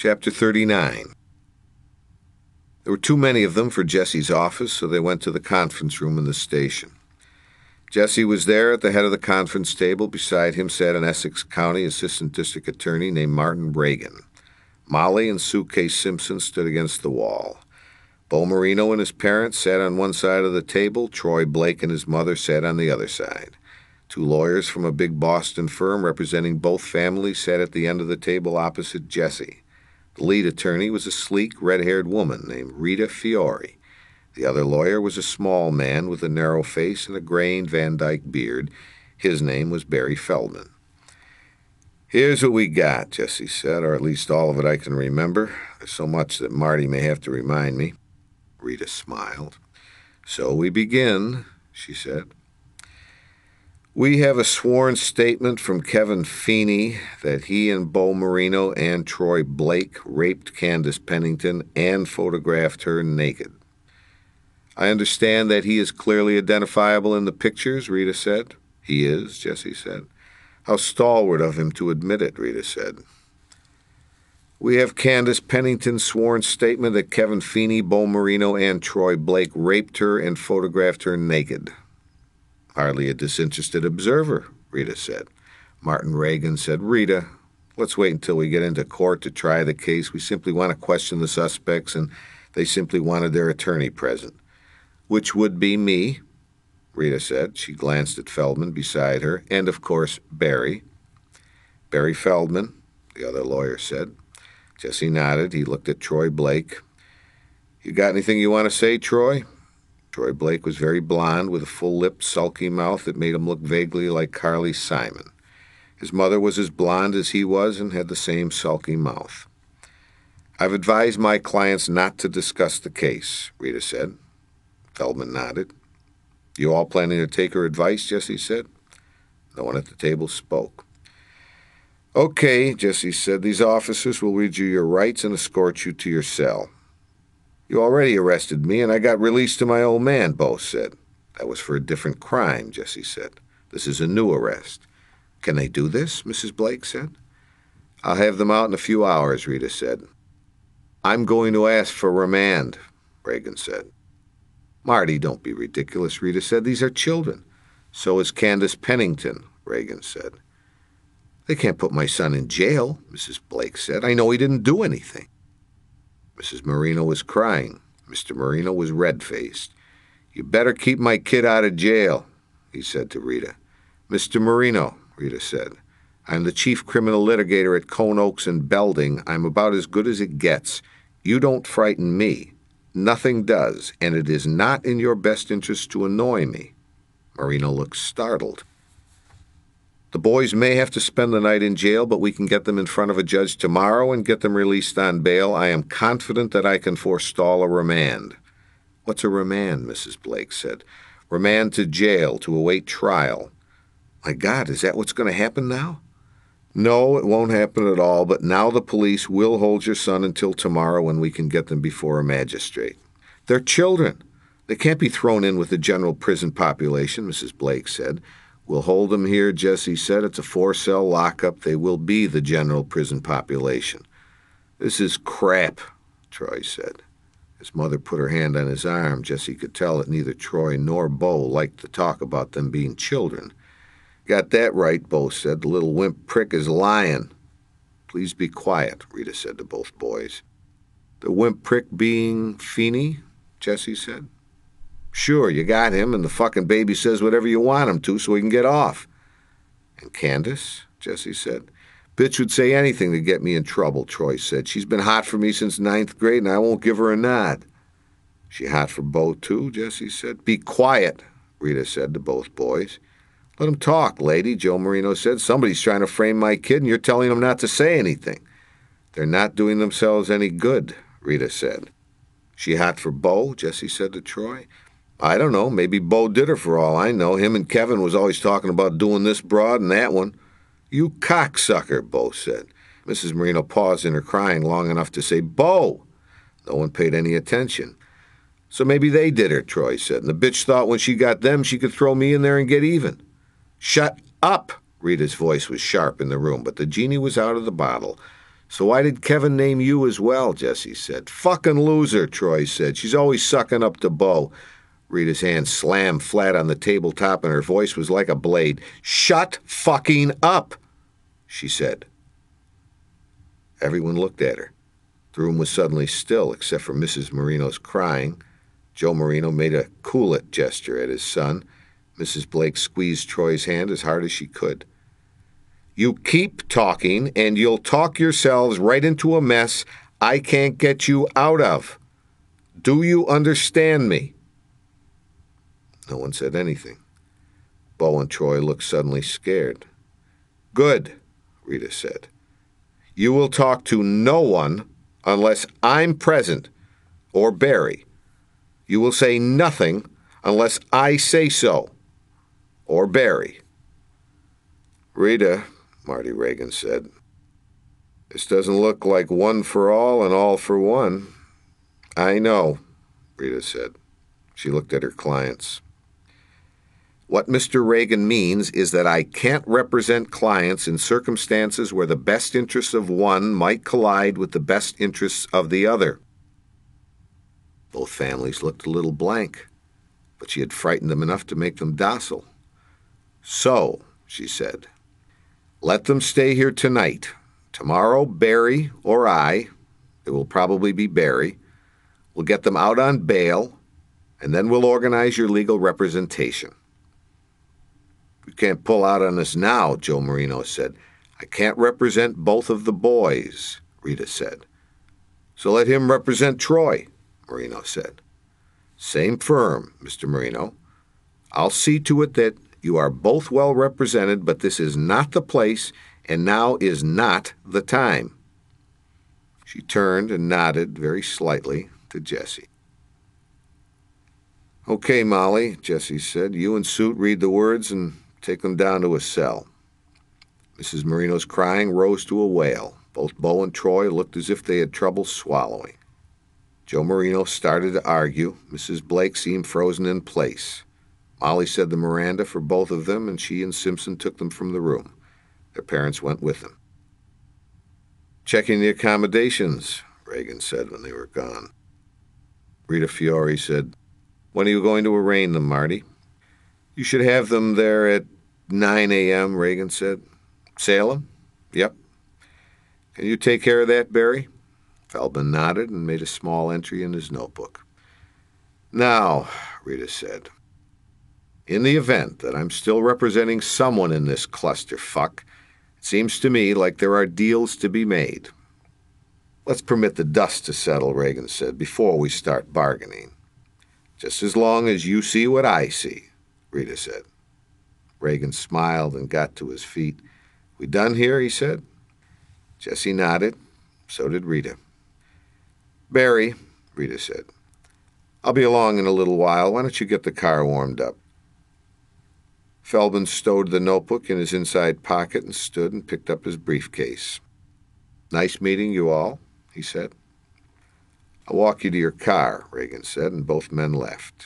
Chapter 39. There were too many of them for Jesse's office, so they went to the conference room in the station. Jesse was there at the head of the conference table. Beside him sat an Essex County Assistant District Attorney named Martin Reagan. Molly and Suitcase Simpson stood against the wall. Bo Marino and his parents sat on one side of the table. Troy Blake and his mother sat on the other side. Two lawyers from a big Boston firm representing both families sat at the end of the table opposite Jesse. The lead attorney was a sleek, red-haired woman named Rita Fiore. The other lawyer was a small man with a narrow face and a graying Van Dyke beard. His name was Barry Feldman. "Here's what we got," Jesse said, "or at least all of it I can remember. There's so much that Marty may have to remind me." Rita smiled. "So we begin," she said. "We have a sworn statement from Kevin Feeney that he and Bo Marino and Troy Blake raped Candace Pennington and photographed her naked." "I understand that he is clearly identifiable in the pictures," Rita said. "He is," Jesse said. "How stalwart of him to admit it," Rita said. "We have Candace Pennington's sworn statement that Kevin Feeney, Bo Marino, and Troy Blake raped her and photographed her naked." "Hardly a disinterested observer," Rita said. Martin Reagan said, "Rita, let's wait until we get into court to try the case. We simply want to question the suspects, and they simply wanted their attorney present." "Which would be me," Rita said. She glanced at Feldman beside her, and, of course, Barry. "Barry Feldman," the other lawyer said. Jesse nodded. He looked at Troy Blake. "You got anything you want to say, Troy?" Troy Blake was very blond, with a full-lipped, sulky mouth that made him look vaguely like Carly Simon. His mother was as blond as he was and had the same sulky mouth. "I've advised my clients not to discuss the case," Rita said. Feldman nodded. "You all planning to take her advice?" Jesse said. No one at the table spoke. "Okay," Jesse said. "These officers will read you your rights and escort you to your cell." "You already arrested me, and I got released to my old man," Bo said. "That was for a different crime," Jesse said. "This is a new arrest." "Can they do this?" Mrs. Blake said. "I'll have them out in a few hours," Rita said. "I'm going to ask for remand," Reagan said. "Marty, don't be ridiculous," Rita said. "These are children." "So is Candace Pennington," Reagan said. "They can't put my son in jail," Mrs. Blake said. "I know he didn't do anything." Mrs. Marino was crying. Mr. Marino was red-faced. "You better keep my kid out of jail," he said to Rita. "Mr. Marino," Rita said, "I'm the chief criminal litigator at Cone Oaks and Belding. I'm about as good as it gets. You don't frighten me. Nothing does, and it is not in your best interest to annoy me." Marino looked startled. "The boys may have to spend the night in jail, but we can get them in front of a judge tomorrow and get them released on bail. I am confident that I can forestall a remand." "What's a remand?" Mrs. Blake said. "Remand to jail to await trial." "My God, is that what's going to happen now?" "No, it won't happen at all, but now the police will hold your son until tomorrow when we can get them before a magistrate." "They're children. They can't be thrown in with the general prison population," Mrs. Blake said. "We'll hold them here," Jesse said. "It's a 4-cell lockup. They will be the general prison population." "This is crap," Troy said. His mother put her hand on his arm. Jesse could tell that neither Troy nor Bo liked to talk about them being children. "Got that right," Bo said. "The little wimp prick is lying." "Please be quiet," Rita said to both boys. "The wimp prick being Feeney?" Jesse said. "Sure, you got him, and the fucking baby says whatever you want him to so he can get off." "And Candace?" Jesse said. "Bitch would say anything to get me in trouble," Troy said. "She's been hot for me since 9th grade, and I won't give her a nod." "She hot for Bo, too?" Jesse said. "Be quiet," Rita said to both boys. "Let him talk, lady," Joe Marino said. "Somebody's trying to frame my kid, and you're telling them not to say anything." "They're not doing themselves any good," Rita said. "She hot for Bo?" Jesse said to Troy. "I don't know. Maybe Bo did her for all I know. Him and Kevin was always talking about doing this broad and that one." "You cocksucker," Bo said. Mrs. Marino paused in her crying long enough to say, "Bo!" No one paid any attention. "So maybe they did her," Troy said, "and the bitch thought when she got them she could throw me in there and get even." "Shut up!" Rita's voice was sharp in the room, but the genie was out of the bottle. So why did Kevin name you as well, Jessie said. Fucking loser, Troy said. She's always sucking up to Bo. Rita's hand slammed flat on the tabletop and her voice was like a blade. Shut fucking up, she said. Everyone looked at her. The room was suddenly still, except for Mrs. Marino's crying. Joe Marino made a cool-it gesture at his son. Mrs. Blake squeezed Troy's hand as hard as she could. You keep talking, and you'll talk yourselves right into a mess I can't get you out of. Do you understand me? No one said anything. Bo and Troy looked suddenly scared. Good, Rita said. You will talk to no one unless I'm present, or Barry. You will say nothing unless I say so, or Barry. Rita, Marty Reagan said, this doesn't look like one for all and all for one. I know, Rita said. She looked at her clients. What Mr. Reagan means is that I can't represent clients in circumstances where the best interests of one might collide with the best interests of the other. Both families looked a little blank, but she had frightened them enough to make them docile. So, she said, let them stay here tonight. Tomorrow, Barry or I, it will probably be Barry, will get them out on bail, and then we'll organize your legal representation. You can't pull out on us now, Joe Marino said. I can't represent both of the boys, Rita said. So let him represent Troy, Marino said. Same firm, Mr. Marino. I'll see to it that you are both well represented, but this is not the place, and now is not the time. She turned and nodded very slightly to Jessie. Okay, Molly, Jessie said. You and Suit read the words and take them down to a cell. Mrs. Marino's crying rose to a wail. Both Bo and Troy looked as if they had trouble swallowing. Joe Marino started to argue. Mrs. Blake seemed frozen in place. Molly said the Miranda for both of them, and she and Simpson took them from the room. Their parents went with them. Checking the accommodations, Reagan said when they were gone. Rita Fiore said, when are you going to arraign them, Marty? You should have them there at 9 a.m., Reagan said. Salem? Yep. Can you take care of that, Barry? Feldman nodded and made a small entry in his notebook. Now, Rita said, in the event that I'm still representing someone in this clusterfuck, it seems to me like there are deals to be made. Let's permit the dust to settle, Reagan said, before we start bargaining. Just as long as you see what I see, Rita said. Reagan smiled and got to his feet. We done here, he said. Jessie nodded. So did Rita. Barry, Rita said, I'll be along in a little while. Why don't you get the car warmed up? Feldman stowed the notebook in his inside pocket and stood and picked up his briefcase. Nice meeting you all, he said. I'll walk you to your car, Reagan said, and both men left.